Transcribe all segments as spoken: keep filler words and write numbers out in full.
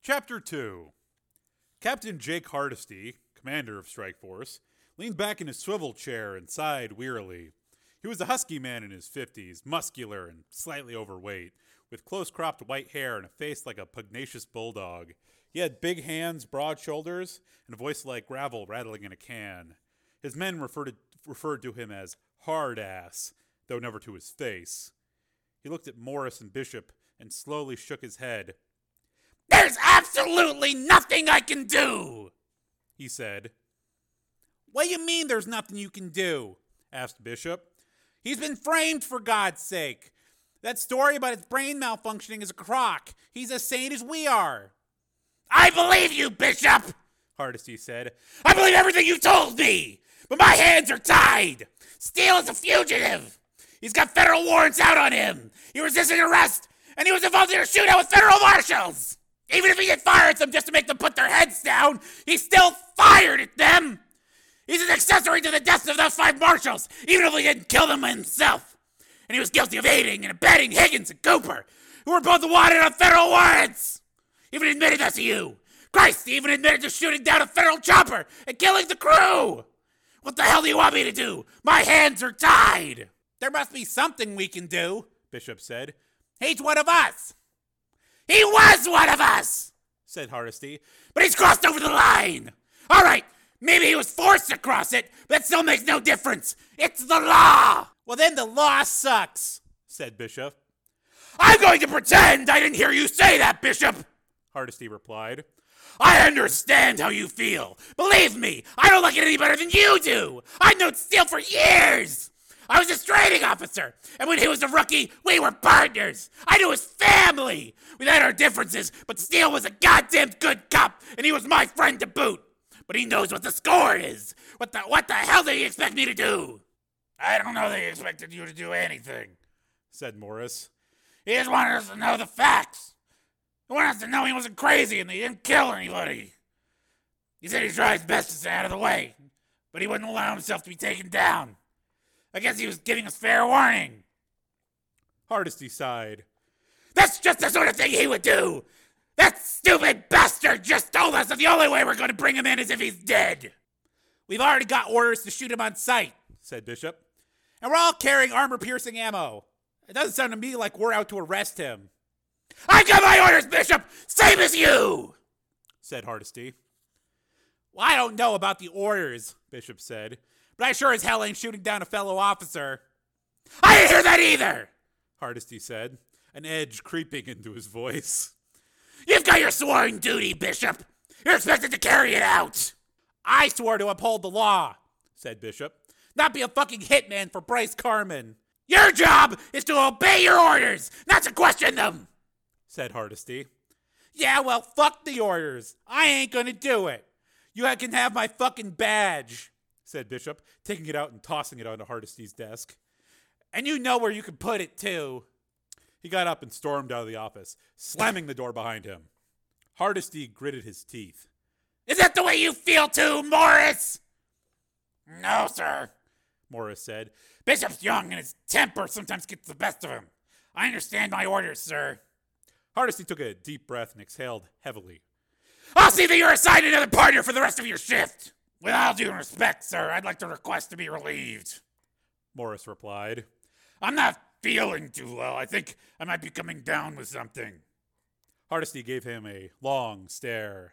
Chapter two. Captain Jake Hardesty, commander of Strike Force, leaned back in his swivel chair and sighed wearily. He was a husky man in his fifties, muscular and slightly overweight, with close-cropped white hair and a face like a pugnacious bulldog. He had big hands, broad shoulders, and a voice like gravel rattling in a can. His men referred to, referred to him as hard-ass, though never to his face. He looked at Morris and Bishop and slowly shook his head. "There's absolutely nothing I can do," he said. "What do you mean there's nothing you can do?" asked Bishop. "He's been framed, for God's sake. That story about his brain malfunctioning is a crock. He's as sane as we are." "I believe you, Bishop," Hardesty said. "I believe everything you told me, but my hands are tied. Steele is a fugitive. He's got federal warrants out on him. He resisted arrest, and he was involved in a shootout with federal marshals. Even if he did fire at them just to make them put their heads down, he still fired at them. He's an accessory to the deaths of those five marshals, even if he didn't kill them himself. And he was guilty of aiding and abetting Higgins and Cooper, who were both wanted on federal warrants. He even admitted that to you. Christ, he even admitted to shooting down a federal chopper and killing the crew. What the hell do you want me to do? My hands are tied." "There must be something we can do," Bishop said. "He's one of us." "He was one of us," said Hardesty. "but he's crossed over the line. All right, maybe he was forced to cross it, but that still makes no difference. It's the law." "Well, then the law sucks," said Bishop. "I'm going to pretend I didn't hear you say that, Bishop," Hardesty replied. "I understand how you feel. Believe me, I don't like it any better than you do. I've known Steele for years. I was his training officer, and when he was a rookie, we were partners. I knew his family. We had our differences, but Steele was a goddamn good cop, and he was my friend to boot. But he knows what the score is. What the what the hell did he expect me to do?" "I don't know that he expected you to do anything," said Morris. "He just wanted us to know the facts. He wanted us to know he wasn't crazy and that he didn't kill anybody. He said he tried his best to stay out of the way, but he wouldn't allow himself to be taken down. I guess he was giving us fair warning." Hardesty sighed. "That's just the sort of thing he would do. That stupid bastard just told us that the only way we're going to bring him in is if he's dead." "We've already got orders to shoot him on sight," said Bishop. "And we're all carrying armor-piercing ammo. It doesn't sound to me like we're out to arrest him." "I've got my orders, Bishop, same as you," said Hardesty. "Well, I don't know about the orders," Bishop said, "but I sure as hell ain't shooting down a fellow officer." "I didn't hear that either," Hardesty said, an edge creeping into his voice. "You've got your sworn duty, Bishop. You're expected to carry it out." "I swore to uphold the law," said Bishop, "not be a fucking hitman for Bryce Carman." "Your job is to obey your orders, not to question them," said Hardesty. "Yeah, well, fuck the orders. I ain't gonna do it. You can have my fucking badge," said Bishop, taking it out and tossing it onto Hardesty's desk. "And you know where you can put it, too." He got up and stormed out of the office, slamming the door behind him. Hardesty gritted his teeth. "Is that the way you feel too, Morris?" "No, sir," Morris said. "Bishop's young and his temper sometimes gets the best of him. I understand my orders, sir." Hardesty took a deep breath and exhaled heavily. "I'll see that you're assigned another partner for the rest of your shift. With all due respect, sir, I'd like to request to be relieved," Morris replied. "I'm not feeling too well. I think I might be coming down with something." Hardesty gave him a long stare.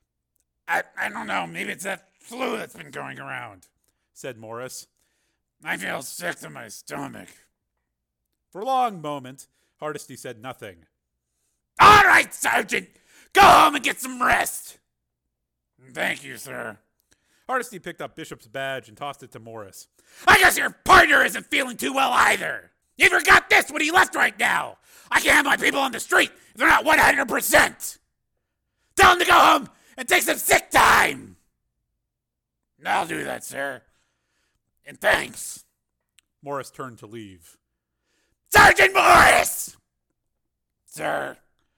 I, I don't know. Maybe it's that flu that's been going around," said Morris. "I feel sick to my stomach." For a long moment, Hardesty said nothing. "All right, Sergeant. Go home and get some rest." "Thank you, sir." Hardesty picked up Bishop's badge and tossed it to Morris. "I guess your partner isn't feeling too well either. He forgot this when he left right now. I can't have my people on the street if they're not one hundred percent. Tell him to go home and take some sick time." "I'll do that, sir. And thanks." Morris turned to leave. "Sergeant Morris!" "Sir?"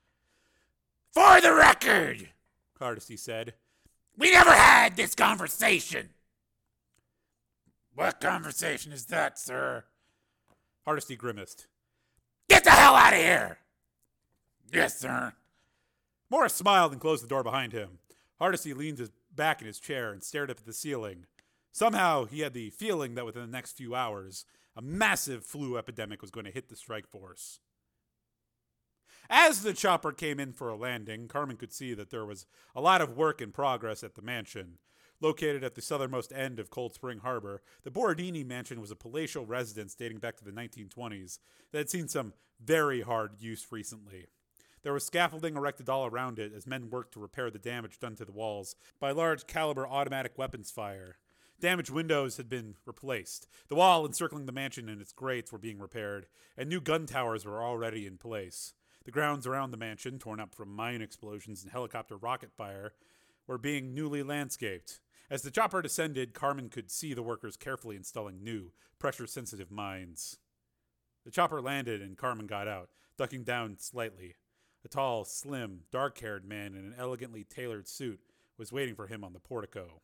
"For the record," Hardesty said, "we never had this conversation." "What conversation is that, sir?" Hardesty grimaced. "Get the hell out of here!" "Yes, sir." Morris smiled and closed the door behind him. Hardesty leaned his back in his chair and stared up at the ceiling. Somehow, he had the feeling that within the next few hours, a massive flu epidemic was going to hit the strike force. As the chopper came in for a landing, Carmen could see that there was a lot of work in progress at the mansion. Located at the southernmost end of Cold Spring Harbor, the Borodini mansion was a palatial residence dating back to the nineteen twenties that had seen some very hard use recently. There was scaffolding erected all around it as men worked to repair the damage done to the walls by large caliber automatic weapons fire. Damaged windows had been replaced. The wall encircling the mansion and its grates were being repaired, and new gun towers were already in place. The grounds around the mansion, torn up from mine explosions and helicopter rocket fire, were being newly landscaped. As the chopper descended, Carmen could see the workers carefully installing new, pressure-sensitive mines. The chopper landed and Carmen got out, ducking down slightly. A tall, slim, dark-haired man in an elegantly tailored suit was waiting for him on the portico.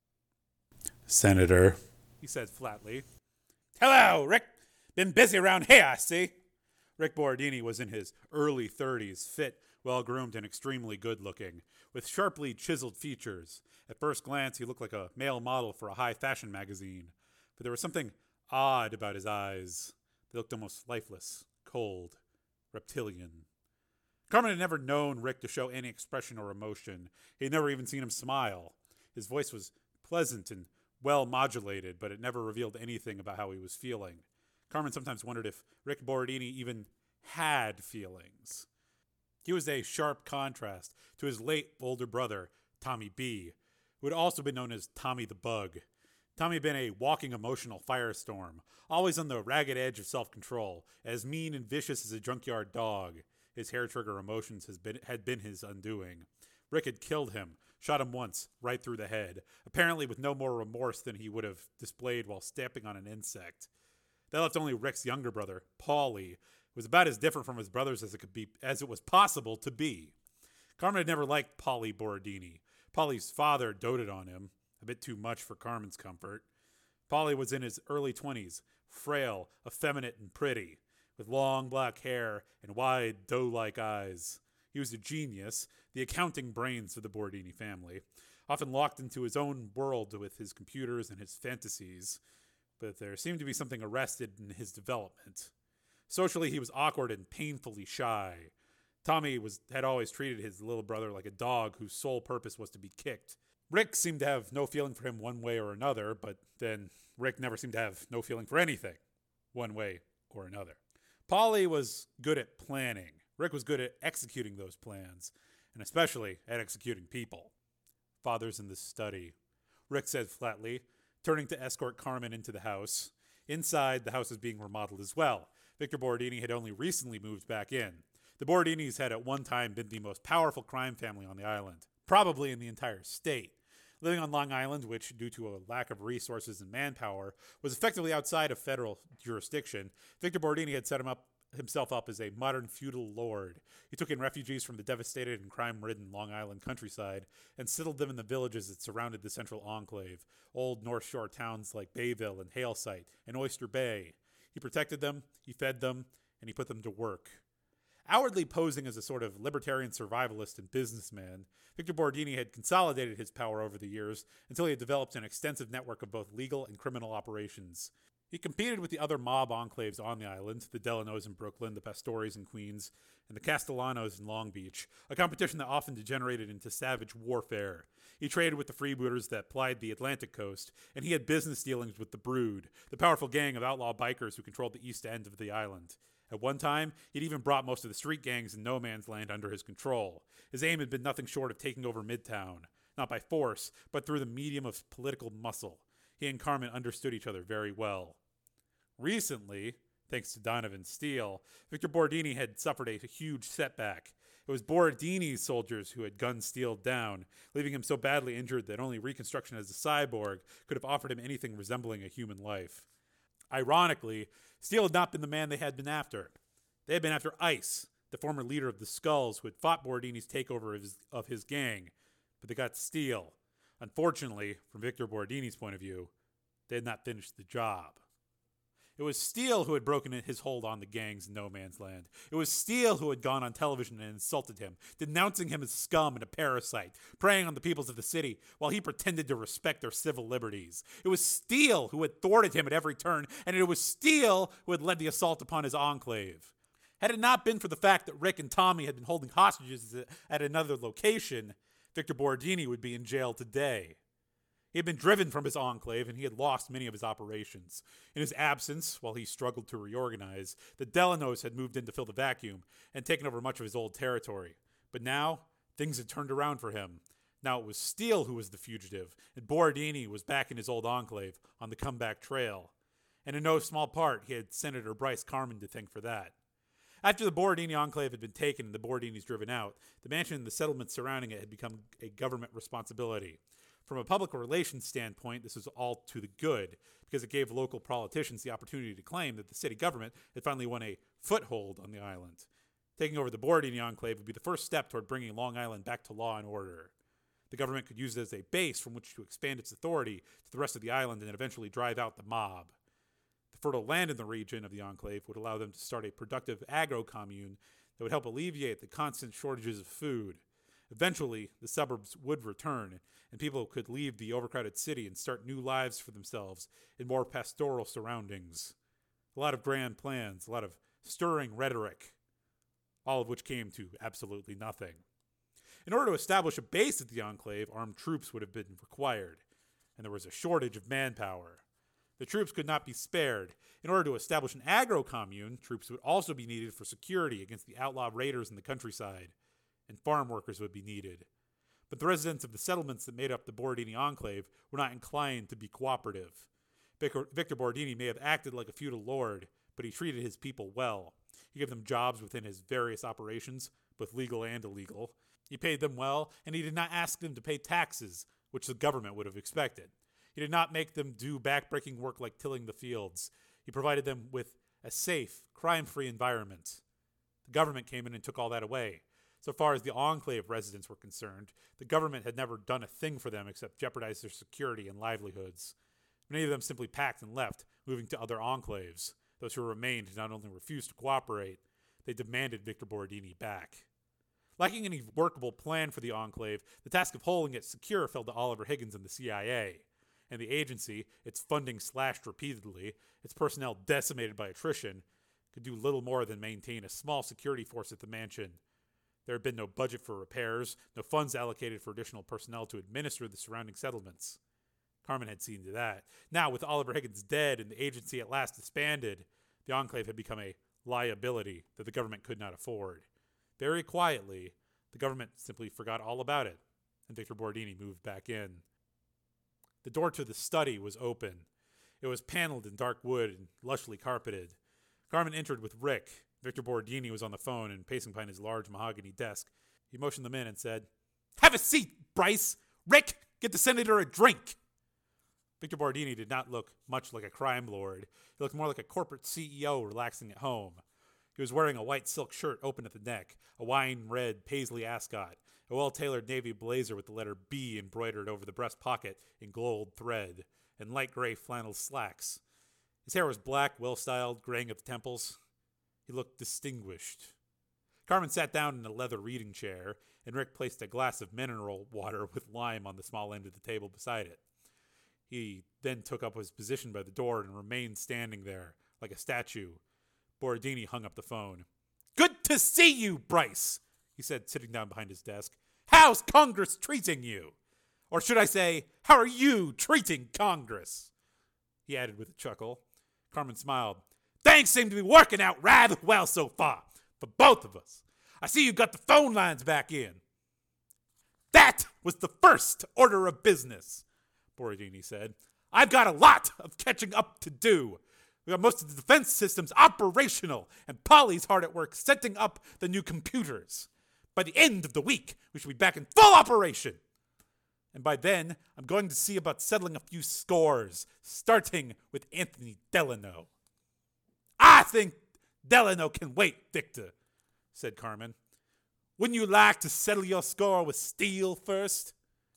"Senator," he said flatly. "Hello, Rick. Been busy around here, I see." Rick Borodini was in his early thirties, fit, well-groomed, and extremely good-looking, with sharply chiseled features. At first glance, he looked like a male model for a high-fashion magazine, but there was something odd about his eyes. They looked almost lifeless, cold, reptilian. Carmen had never known Rick to show any expression or emotion. He had never even seen him smile. His voice was pleasant and well-modulated, but it never revealed anything about how he was feeling. Carmen sometimes wondered if Rick Borodini even had feelings. He was a sharp contrast to his late older brother, Tommy B., who had also been known as Tommy the Bug. Tommy had been a walking emotional firestorm, always on the ragged edge of self-control, as mean and vicious as a junkyard dog. His hair-trigger emotions has been, had been his undoing. Rick had killed him, shot him once, right through the head, apparently with no more remorse than he would have displayed while stepping on an insect. That left only Rick's younger brother, Paulie, who was about as different from his brothers as it could be, as it was possible to be. Carmen had never liked Paulie Borodini. Paulie's father doted on him, a bit too much for Carmen's comfort. Paulie was in his early twenties, frail, effeminate, and pretty, with long black hair and wide, doe-like eyes. He was a genius, the accounting brains of the Borodini family, often locked into his own world with his computers and his fantasies, but there seemed to be something arrested in his development. Socially, he was awkward and painfully shy. Tommy was had always treated his little brother like a dog whose sole purpose was to be kicked. Rick seemed to have no feeling for him one way or another, but then Rick never seemed to have no feeling for anything, one way or another. Paulie was good at planning. Rick was good at executing those plans, and especially at executing people. "Father's in the study," Rick said flatly, turning to escort Carmen into the house. Inside, the house was being remodeled as well. Victor Borodini had only recently moved back in. The Borodinis had at one time been the most powerful crime family on the island, probably in the entire state. Living on Long Island, which, due to a lack of resources and manpower, was effectively outside of federal jurisdiction, Victor Borodini had set him up, himself up as a modern feudal lord. He took in refugees from the devastated and crime-ridden Long Island countryside and settled them in the villages that surrounded the central enclave, old North Shore towns like Bayville and Halesite and Oyster Bay. He protected them, he fed them, and he put them to work. Outwardly posing as a sort of libertarian survivalist and businessman, Victor Borodini had consolidated his power over the years until he had developed an extensive network of both legal and criminal operations. He competed with the other mob enclaves on the island, the Delanos in Brooklyn, the Pastoris in Queens, and the Castellanos in Long Beach, a competition that often degenerated into savage warfare. He traded with the freebooters that plied the Atlantic coast, and he had business dealings with the Brood, the powerful gang of outlaw bikers who controlled the east end of the island. At one time, he'd even brought most of the street gangs in No Man's Land under his control. His aim had been nothing short of taking over Midtown, not by force, but through the medium of political muscle. He and Carmen understood each other very well. Recently, thanks to Donovan Steele, Victor Borodini had suffered a huge setback. It was Borodini's soldiers who had gunned Steele down, leaving him so badly injured that only reconstruction as a cyborg could have offered him anything resembling a human life. Ironically, Steele had not been the man they had been after. They had been after Ice, the former leader of the Skulls, who had fought Borodini's takeover of his, of his gang, but they got Steele. Unfortunately, from Victor Borodini's point of view, they had not finished the job. It was Steele who had broken his hold on the gangs in No Man's Land. It was Steele who had gone on television and insulted him, denouncing him as scum and a parasite, preying on the peoples of the city while he pretended to respect their civil liberties. It was Steele who had thwarted him at every turn, and it was Steele who had led the assault upon his enclave. Had it not been for the fact that Rick and Tommy had been holding hostages at another location, Victor Borodini would be in jail today. He had been driven from his enclave, and he had lost many of his operations. In his absence, while he struggled to reorganize, the Delanos had moved in to fill the vacuum and taken over much of his old territory. But now, things had turned around for him. Now it was Steele who was the fugitive, and Borodini was back in his old enclave on the comeback trail. And in no small part, he had Senator Bryce Carman to thank for that. After the Borodini enclave had been taken and the Borodinis driven out, the mansion and the settlements surrounding it had become a government responsibility. From a public relations standpoint, this was all to the good, because it gave local politicians the opportunity to claim that the city government had finally won a foothold on the island. Taking over the Borodini enclave would be the first step toward bringing Long Island back to law and order. The government could use it as a base from which to expand its authority to the rest of the island and eventually drive out the mob. The fertile land in the region of the enclave would allow them to start a productive agro-commune that would help alleviate the constant shortages of food. Eventually, the suburbs would return, and people could leave the overcrowded city and start new lives for themselves in more pastoral surroundings. A lot of grand plans, a lot of stirring rhetoric, all of which came to absolutely nothing. In order to establish a base at the enclave, armed troops would have been required, and there was a shortage of manpower. The troops could not be spared. In order to establish an agro-commune, troops would also be needed for security against the outlaw raiders in the countryside, and farm workers would be needed. But the residents of the settlements that made up the Borodini enclave were not inclined to be cooperative. Victor, Victor Borodini may have acted like a feudal lord, but he treated his people well. He gave them jobs within his various operations, both legal and illegal. He paid them well, and he did not ask them to pay taxes, which the government would have expected. He did not make them do back-breaking work like tilling the fields. He provided them with a safe, crime-free environment. The government came in and took all that away. So far as the enclave residents were concerned, the government had never done a thing for them except jeopardize their security and livelihoods. Many of them simply packed and left, moving to other enclaves. Those who remained not only refused to cooperate, they demanded Victor Borodini back. Lacking any workable plan for the enclave, the task of holding it secure fell to Oliver Higgins and the C I A. And the agency, its funding slashed repeatedly, its personnel decimated by attrition, could do little more than maintain a small security force at the mansion. There had been no budget for repairs, no funds allocated for additional personnel to administer the surrounding settlements. Carman had seen to that. Now, with Oliver Higgins dead and the agency at last disbanded, the enclave had become a liability that the government could not afford. Very quietly, the government simply forgot all about it, and Victor Borodini moved back in. The door to the study was open. It was paneled in dark wood and lushly carpeted. Carman entered with Rick. Victor Borodini was on the phone and pacing behind his large mahogany desk. He motioned them in and said, "Have a seat, Bryce! Rick, get the senator a drink!" Victor Borodini did not look much like a crime lord. He looked more like a corporate C E O relaxing at home. He was wearing a white silk shirt open at the neck, a wine-red paisley ascot, a well-tailored navy blazer with the letter B embroidered over the breast pocket in gold thread, and light gray flannel slacks. His hair was black, well-styled, graying at the temples. He looked distinguished. Carman sat down in a leather reading chair, and Rick placed a glass of mineral water with lime on the small end of the table beside it. He then took up his position by the door and remained standing there, like a statue. Borodini hung up the phone. "Good to see you, Bryce," he said, sitting down behind his desk. "How's Congress treating you? Or should I say, how are you treating Congress?" He added with a chuckle. Carman smiled. "Things seem to be working out rather well so far, for both of us. I see you got the phone lines back in." "That was the first order of business," Borodini said. "I've got a lot of catching up to do. We got most of the defense systems operational, and Polly's hard at work setting up the new computers. By the end of the week, we should be back in full operation. And by then, I'm going to see about settling a few scores, starting with Anthony Delano." "I think Delano can wait, Victor," said Carman. "Wouldn't you like to settle your score with Steele first?"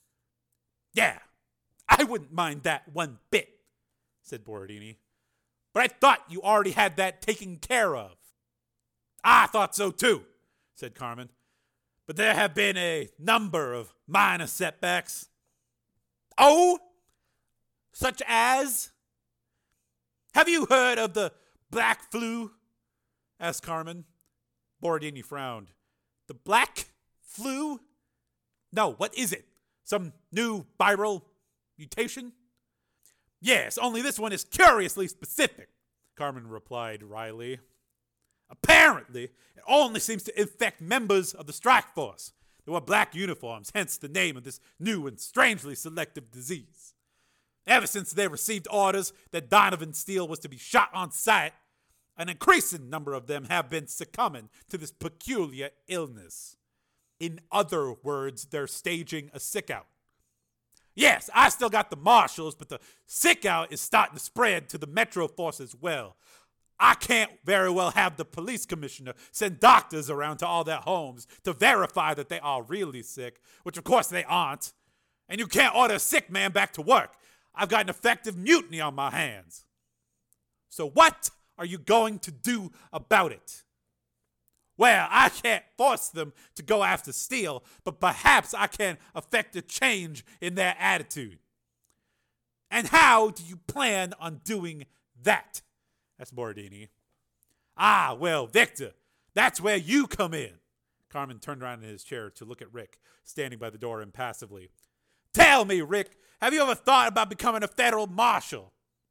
"Yeah, I wouldn't mind that one bit," said Borodini. but I thought you already had that taken care of. I thought so too, said Carmen. But there have been a number of minor setbacks. Oh? Such as? Have you heard of the black flu? Asked Carmen. Borodini frowned. The black flu? No, what is it? Some new viral mutation? Yes, only this one is curiously specific, Carmen replied wryly. Apparently, it only seems to infect members of the strike force. They wore black uniforms, hence the name of this new and strangely selective disease. Ever since they received orders that Donovan Steele was to be shot on sight, an increasing number of them have been succumbing to this peculiar illness. In other words, they're staging a sick-out. Yes, I still got the marshals, but the sick-out is starting to spread to the Metro Force as well. I can't very well have the police commissioner send doctors around to all their homes to verify that they are really sick, which of course they aren't. And you can't order a sick man back to work. I've got an effective mutiny on my hands. So what are you going to do about it? Well, I can't force them to go after Steele, but perhaps I can affect a change in their attitude. And how do you plan on doing that? Asked Borodini. Ah, well, Victor, that's where you come in. Carmen turned around in his chair to look at Rick, standing by the door impassively. Tell me, Rick, have you ever thought about becoming a federal marshal?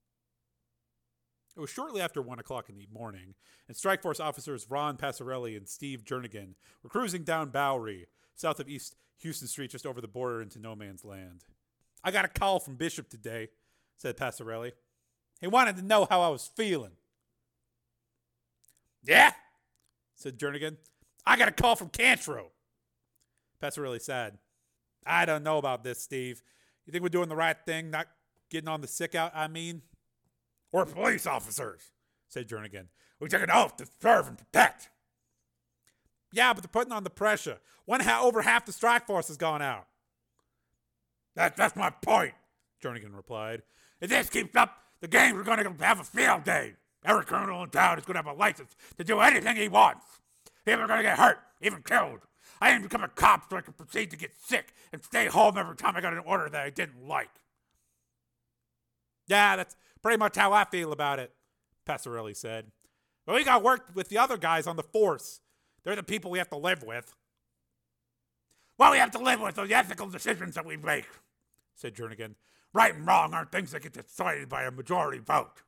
It was shortly after one o'clock in the morning, and Strike Force officers Ron Passarelli and Steve Jernigan were cruising down Bowery, south of East Houston Street, just over the border into no man's land. I got a call from Bishop today, said Passarelli. He wanted to know how I was feeling. Yeah, said Jernigan. I got a call from Cantro. Passarelli sighed. I don't know about this, Steve. You think we're doing the right thing, not getting on the sick out, I mean? We're police officers, said Jernigan. We took an oath to serve and protect. Yeah, but they're putting on the pressure. One ha- over half the strike force has gone out. That, that's my point, Jernigan replied. If this keeps up, the gangs are going to have a field day. Every criminal in town is going to have a license to do anything he wants. People are going to get hurt, even killed. I didn't become a cop so I could proceed to get sick and stay home every time I got an order that I didn't like. Yeah, that's pretty much how I feel about it, Passarelli said. But we got to work with the other guys on the force. They're the people we have to live with. What we have to live with are the ethical decisions that we make, said Jernigan. Right and wrong aren't things that get decided by a majority vote.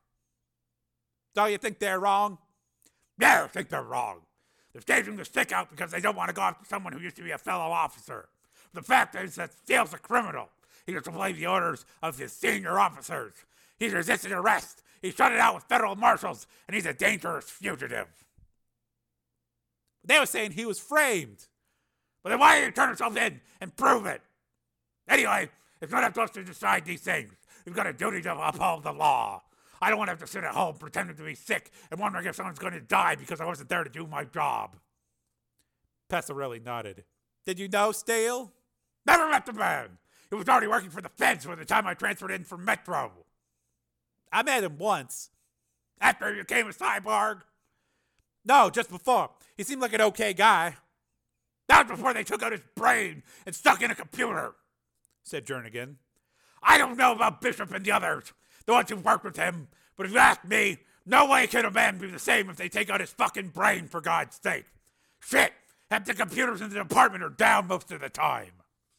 So you think they're wrong? Yeah, I think they're wrong. They're staging the stick out because they don't want to go after someone who used to be a fellow officer. The fact is that Steele's a criminal. He disobeyed the orders of his senior officers. He's resisted arrest. He shut it out with federal marshals, and he's a dangerous fugitive. They were saying he was framed. But then why didn't you turn yourself in and prove it? Anyway, it's not up to us to decide these things. We've got a duty to uphold the law. I don't want to have to sit at home pretending to be sick and wondering if someone's going to die because I wasn't there to do my job. Passarelli nodded. Did you know Steele? Never met the man. He was already working for the feds by the time I transferred in from Metro. I met him once. After he became a cyborg? No, just before. He seemed like an okay guy. That was before they took out his brain and stuck in a computer, said Jernigan. I don't know about Bishop and the others, the ones who worked with him, but if you ask me, no way can a man be the same if they take out his fucking brain, for God's sake. Shit, half the computers in the department are down most of the time.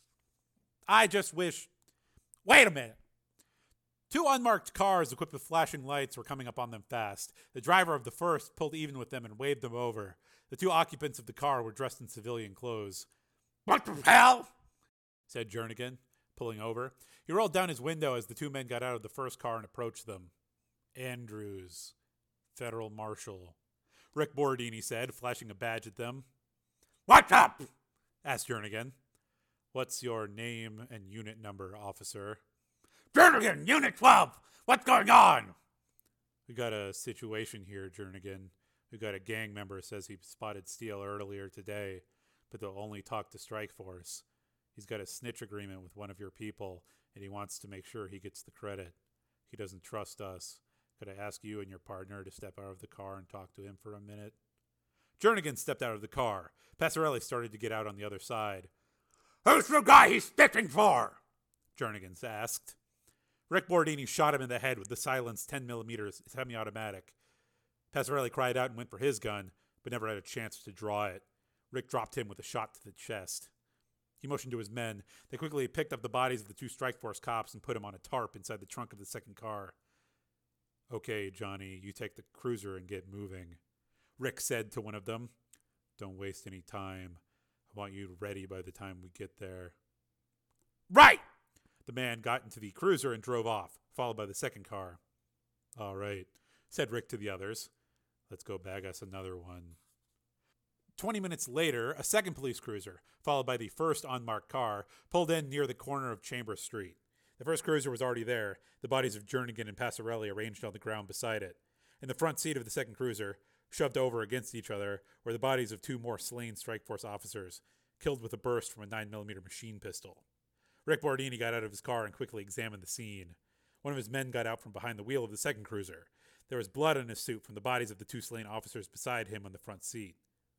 I just wish... Wait a minute. Two unmarked cars equipped with flashing lights were coming up on them fast. The driver of the first pulled even with them and waved them over. The two occupants of the car were dressed in civilian clothes. What the hell? Said Jernigan, pulling over. He rolled down his window as the two men got out of the first car and approached them. Andrews, federal marshal. Rick Borodini said, flashing a badge at them. What's up? Asked Jernigan. What's your name and unit number, officer? Jernigan, Unit twelve! What's going on? We got a situation here, Jernigan. We got a gang member says he spotted Steele earlier today, but they'll only talk to Strike Force. He's got a snitch agreement with one of your people, and he wants to make sure he gets the credit. He doesn't trust us. Could I ask you and your partner to step out of the car and talk to him for a minute? Jernigan stepped out of the car. Passarelli started to get out on the other side. Who's the guy he's sticking for? Jernigan asked. Rick Bordini shot him in the head with the silenced ten millimeter semi-automatic. Passarelli cried out and went for his gun, but never had a chance to draw it. Rick dropped him with a shot to the chest. He motioned to his men. They quickly picked up the bodies of the two Strike Force cops and put them on a tarp inside the trunk of the second car. Okay, Johnny, you take the cruiser and get moving, Rick said to one of them. Don't waste any time. I want you ready by the time we get there. Right! The man got into the cruiser and drove off, followed by the second car. All right, said Rick to the others. Let's go bag us another one. Twenty minutes later, a second police cruiser, followed by the first unmarked car, pulled in near the corner of Chambers Street. The first cruiser was already there, the bodies of Jernigan and Passarelli arranged on the ground beside it. In the front seat of the second cruiser, shoved over against each other, were the bodies of two more slain Strike Force officers, killed with a burst from a nine millimeter machine pistol. Rick Bordini got out of his car and quickly examined the scene. One of his men got out from behind the wheel of the second cruiser. There was blood on his suit from the bodies of the two slain officers beside him on the front seat.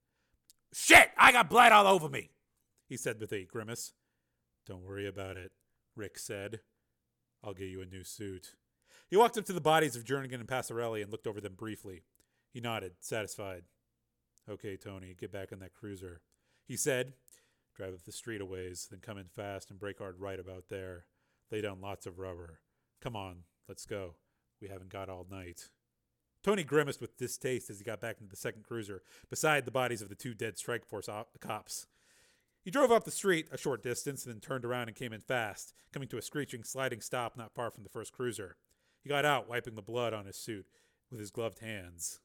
Shit, I got blood all over me, he said with a grimace. Don't worry about it, Rick said. I'll get you a new suit. He walked up to the bodies of Jernigan and Passarelli and looked over them briefly. He nodded, satisfied. Okay, Tony, get back on that cruiser, he said. Drive up the street a ways, then come in fast and brake hard right about there. Lay down lots of rubber. Come on, let's go. We haven't got all night. Tony grimaced with distaste as he got back into the second cruiser, beside the bodies of the two dead Strike Force op- cops. He drove up the street a short distance and then turned around and came in fast, coming to a screeching, sliding stop not far from the first cruiser. He got out, wiping the blood on his suit with his gloved hands.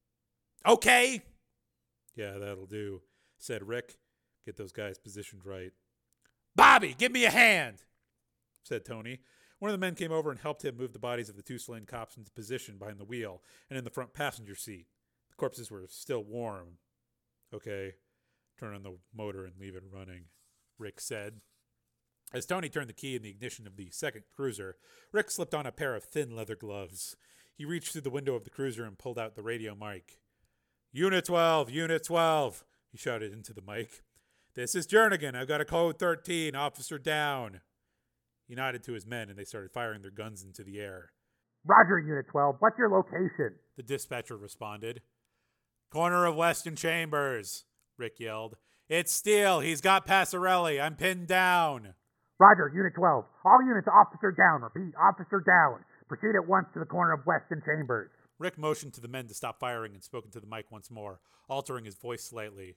Okay? Yeah, that'll do, said Rick. Get those guys positioned right. Bobby, give me a hand, said Tony. One of the men came over and helped him move the bodies of the two slain cops into position behind the wheel and in the front passenger seat. The corpses were still warm. Okay, turn on the motor and leave it running, Rick said. As Tony turned the key in the ignition of the second cruiser, Rick slipped on a pair of thin leather gloves. He reached through the window of the cruiser and pulled out the radio mic. Unit twelve, Unit twelve, he shouted into the mic. This is Jernigan. I've got a code thirteen, officer down. He nodded to his men and they started firing their guns into the air. Roger, Unit twelve. What's your location? The dispatcher responded. Corner of Weston Chambers, Rick yelled. It's Steele. He's got Passarelli. I'm pinned down. Roger, Unit twelve. All units, officer down. Repeat, officer down. Proceed at once to the corner of Weston Chambers. Rick motioned to the men to stop firing and spoke into the mic once more, altering his voice slightly.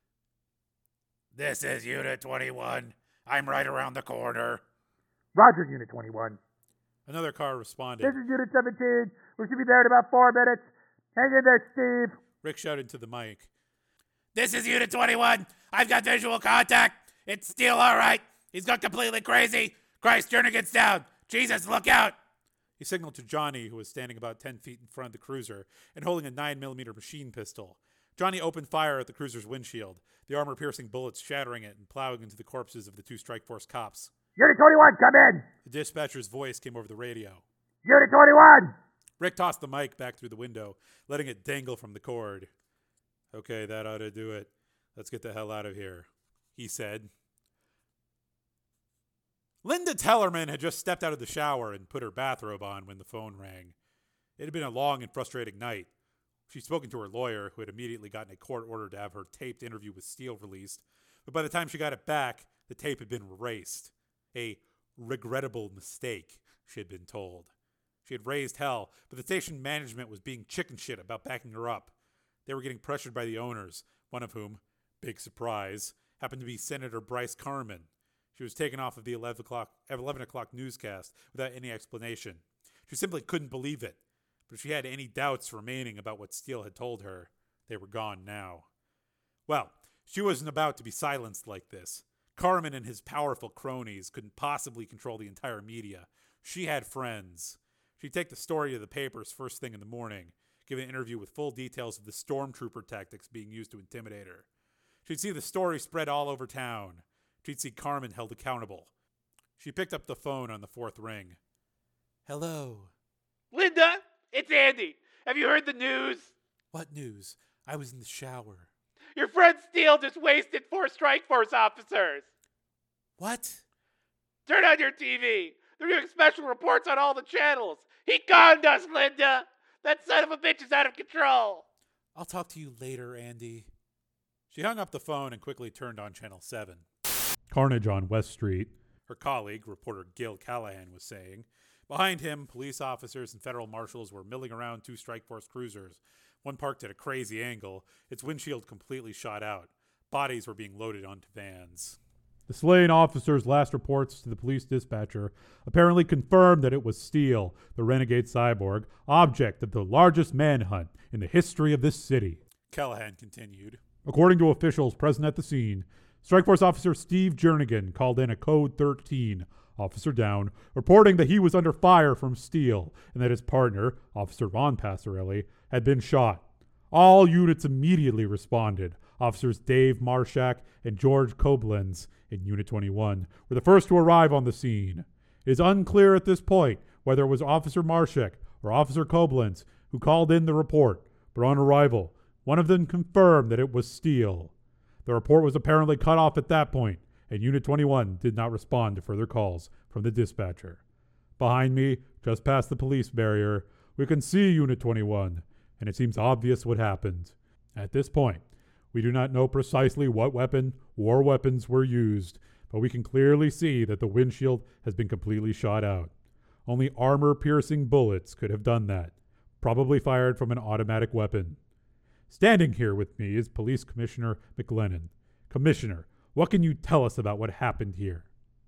This is Unit twenty-one. I'm right around the corner. Roger, Unit twenty-one. Another car responded. This is Unit seventeen. We should be there in about four minutes. Hang in there, Steve. Rick shouted to the mic. This is Unit twenty-one. I've got visual contact. It's Steele, all right. He's gone completely crazy. Christ, Jernigan's down. Jesus, look out. He signaled to Johnny, who was standing about ten feet in front of the cruiser and holding a nine millimeter machine pistol. Johnny opened fire at the cruiser's windshield, the armor-piercing bullets shattering it and plowing into the corpses of the two Strike Force cops. Unit twenty-one, come in! The dispatcher's voice came over the radio. Unit twenty-one! Rick tossed the mic back through the window, letting it dangle from the cord. Okay, that ought to do it. Let's get the hell out of here, he said. Linda Tellerman had just stepped out of the shower and put her bathrobe on when the phone rang. It had been a long and frustrating night. She'd spoken to her lawyer, who had immediately gotten a court order to have her taped interview with Steele released, but by the time she got it back, the tape had been erased. A regrettable mistake, she had been told. She had raised hell, but the station management was being chicken shit about backing her up. They were getting pressured by the owners, one of whom, big surprise, happened to be Senator Bryce Carmen. She was taken off of the eleven o'clock, eleven o'clock newscast without any explanation. She simply couldn't believe it. But if she had any doubts remaining about what Steele had told her, they were gone now. Well, she wasn't about to be silenced like this. Carmen and his powerful cronies couldn't possibly control the entire media. She had friends. She'd take the story to the papers first thing in the morning, give an interview with full details of the stormtrooper tactics being used to intimidate her. She'd see the story spread all over town. She'd see Carmen held accountable. She picked up the phone on the fourth ring. Hello. Linda, It's Andy. Have you heard the news? What news? I was in the shower. Your friend Steele just wasted four Strike Force officers. What? Turn on your T V. They're doing special reports on all the channels. He conned us, Linda. That son of a bitch is out of control. I'll talk to you later, Andy. She hung up the phone and quickly turned on Channel seven. Carnage on West Street, her colleague, reporter Gil Callahan, was saying. Behind him, police officers and federal marshals were milling around two Strike Force cruisers, one parked at a crazy angle, its windshield completely shot out. Bodies were being loaded onto vans. The slain officer's last reports to the police dispatcher apparently confirmed that it was Steele, the renegade cyborg, object of the largest manhunt in the history of this city. Callahan continued. According to officials present at the scene, Strikeforce Officer Steve Jernigan called in a Code thirteen, officer down, reporting that he was under fire from Steele and that his partner, Officer Ron Passarelli, had been shot. All units immediately responded. Officers Dave Marshak and George Koblenz in Unit twenty-one were the first to arrive on the scene. It is unclear at this point whether it was Officer Marshak or Officer Koblenz who called in the report, but on arrival, one of them confirmed that it was Steele. The report was apparently cut off at that point, and Unit twenty-one did not respond to further calls from the dispatcher. Behind me, just past the police barrier, we can see Unit twenty-one, and it seems obvious what happened. At this point, we do not know precisely what weapon or weapons were used, but we can clearly see that the windshield has been completely shot out. Only armor-piercing bullets could have done that, probably fired from an automatic weapon. Standing here with me is Police Commissioner McLennan. Commissioner, what can you tell us about what happened here?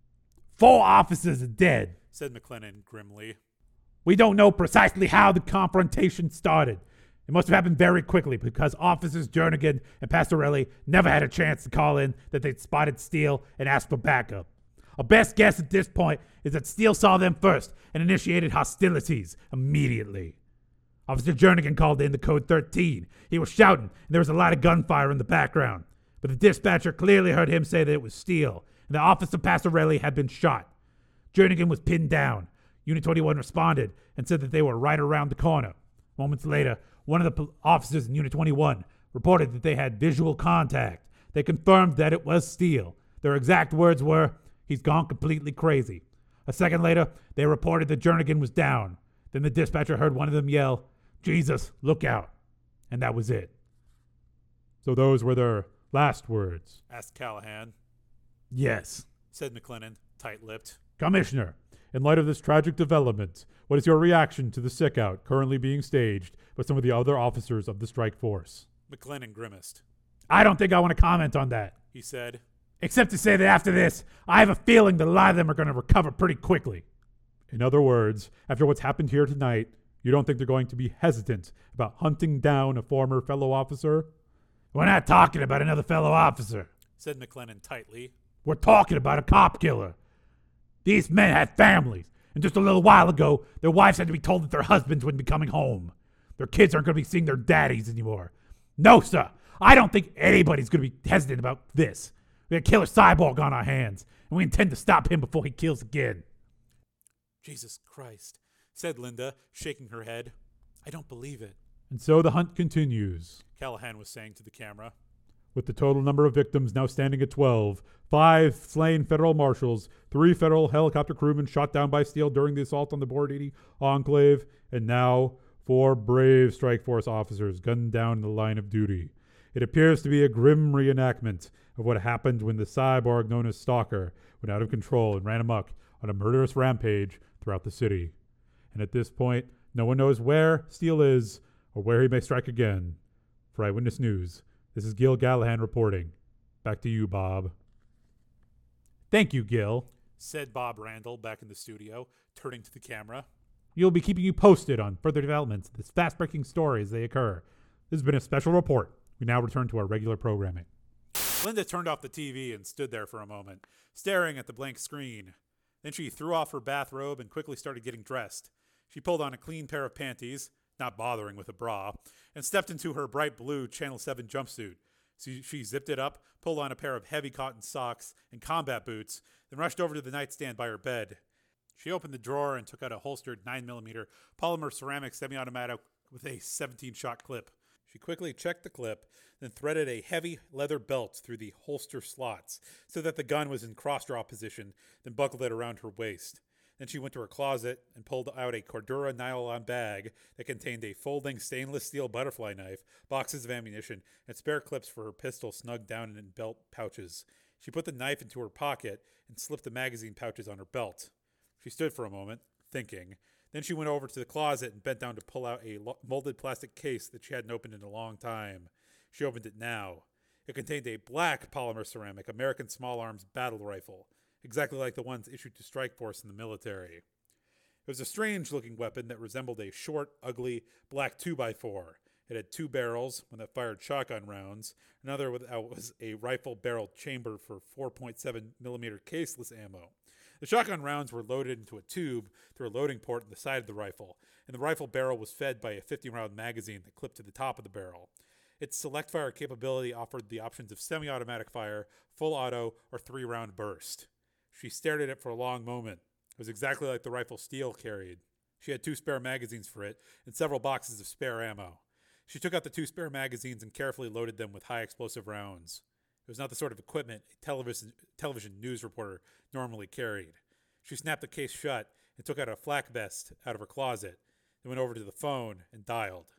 Four officers are dead, said McLennan grimly. We don't know precisely how the confrontation started. It must have happened very quickly because Officers Jernigan and Passarelli never had a chance to call in that they'd spotted Steele and asked for backup. Our best guess at this point is that Steele saw them first and initiated hostilities immediately. Officer Jernigan called in the Code thirteen. He was shouting, and there was a lot of gunfire in the background. But the dispatcher clearly heard him say that it was Steele, and that Officer Passarelli had been shot. Jernigan was pinned down. Unit twenty-one responded and said that they were right around the corner. Moments later, one of the po- officers in Unit twenty-one reported that they had visual contact. They confirmed that it was Steele. Their exact words were, "He's gone completely crazy." A second later, they reported that Jernigan was down. Then the dispatcher heard one of them yell, "Jesus, look out." And that was it. So those were their last words? Asked Callahan. Yes, said McLennan, tight-lipped. Commissioner, in light of this tragic development, what is your reaction to the sick-out currently being staged by some of the other officers of the strike force? McLennan grimaced. I don't think I want to comment on that, he said. Except to say that after this, I have a feeling that a lot of them are going to recover pretty quickly. In other words, after what's happened here tonight, you don't think they're going to be hesitant about hunting down a former fellow officer? We're not talking about another fellow officer, said McLennan tightly. We're talking about a cop killer. These men had families, and just a little while ago, their wives had to be told that their husbands wouldn't be coming home. Their kids aren't going to be seeing their daddies anymore. No, sir, I don't think anybody's going to be hesitant about this. We have a killer cyborg on our hands, and we intend to stop him before he kills again. Jesus Christ, said Linda, shaking her head. I don't believe it. And so the hunt continues, Callahan was saying to the camera. With the total number of victims now standing at twelve, five slain federal marshals, three federal helicopter crewmen shot down by Steele during the assault on the Board eighty Enclave, and now four brave strike force officers gunned down in the line of duty. It appears to be a grim reenactment of what happened when the cyborg known as Stalker went out of control and ran amok on a murderous rampage throughout the city. And at this point, no one knows where Steele is or where he may strike again. For Eyewitness News, this is Gil Callahan reporting. Back to you, Bob. Thank you, Gil, said Bob Randall back in the studio, turning to the camera. We'll be keeping you posted on further developments of this fast-breaking story as they occur. This has been a special report. We now return to our regular programming. Linda turned off the T V and stood there for a moment, staring at the blank screen. Then she threw off her bathrobe and quickly started getting dressed. She pulled on a clean pair of panties, not bothering with a bra, and stepped into her bright blue Channel seven jumpsuit. She, she zipped it up, pulled on a pair of heavy cotton socks and combat boots, then rushed over to the nightstand by her bed. She opened the drawer and took out a holstered nine millimeter polymer ceramic semi-automatic with a seventeen-shot clip. She quickly checked the clip, then threaded a heavy leather belt through the holster slots so that the gun was in cross-draw position, then buckled it around her waist. Then she went to her closet and pulled out a Cordura nylon bag that contained a folding stainless steel butterfly knife, boxes of ammunition, and spare clips for her pistol snugged down in belt pouches. She put the knife into her pocket and slipped the magazine pouches on her belt. She stood for a moment, thinking. Then she went over to the closet and bent down to pull out a molded plastic case that she hadn't opened in a long time. She opened it now. It contained a black polymer ceramic American small arms battle rifle, exactly like the ones issued to Strike Force in the military. It was a strange-looking weapon that resembled a short, ugly, black two by four. It had two barrels, one that fired shotgun rounds, another was a rifle-barreled chamber for four point seven millimeter caseless ammo. The shotgun rounds were loaded into a tube through a loading port in the side of the rifle, and the rifle barrel was fed by a fifty-round magazine that clipped to the top of the barrel. Its select fire capability offered the options of semi-automatic fire, full auto, or three-round burst. She stared at it for a long moment. It was exactly like the rifle Steele carried. She had two spare magazines for it, and several boxes of spare ammo. She took out the two spare magazines and carefully loaded them with high-explosive rounds. It was not the sort of equipment a television, television news reporter normally carried. She snapped the case shut and took out a flak vest out of her closet, then went over to the phone and dialed.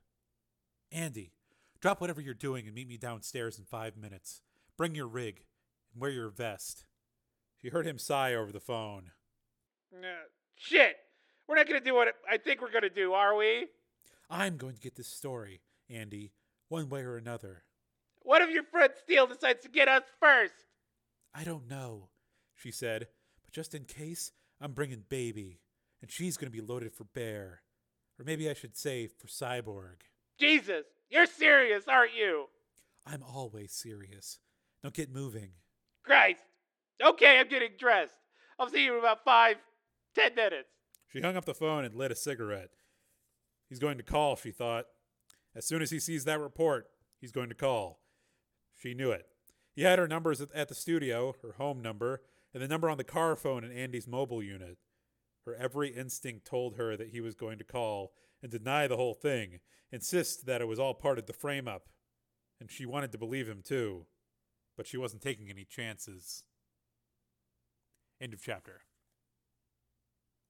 Andy, drop whatever you're doing and meet me downstairs in five minutes. Bring your rig and wear your vest. She heard him sigh over the phone. Uh, shit! We're not gonna do what I think we're gonna do, are we? I'm going to get this story, Andy, one way or another. What if your friend Steele decides to get us first? I don't know, she said, but just in case, I'm bringing Baby, and she's going to be loaded for Bear. Or maybe I should say for Cyborg. Jesus, you're serious, aren't you? I'm always serious. Now get moving. Christ. Okay, I'm getting dressed. I'll see you in about five, ten minutes. She hung up the phone and lit a cigarette. He's going to call, she thought. As soon as he sees that report, he's going to call. She knew it. He had her numbers at the studio, her home number, and the number on the car phone in Andy's mobile unit. Her every instinct told her that he was going to call and deny the whole thing, insist that it was all part of the frame-up. And she wanted to believe him, too. But she wasn't taking any chances. End of chapter.